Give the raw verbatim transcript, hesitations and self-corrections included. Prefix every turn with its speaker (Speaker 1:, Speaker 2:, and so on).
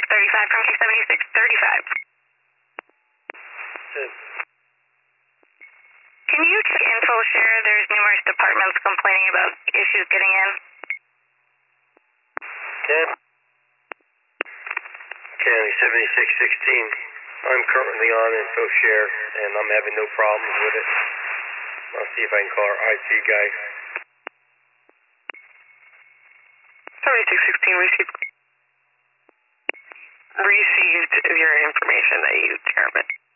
Speaker 1: thirty-five from K seventy-six thirty-five.
Speaker 2: Good.
Speaker 1: Can you check info share? There's numerous departments complaining about issues getting in.
Speaker 2: Ten. County seventy-six sixteen. I'm currently on info share, and I'm having no problems with it. I'll see if I can call our I T guy.
Speaker 1: seventy-six sixteen received. Received your information that you determined.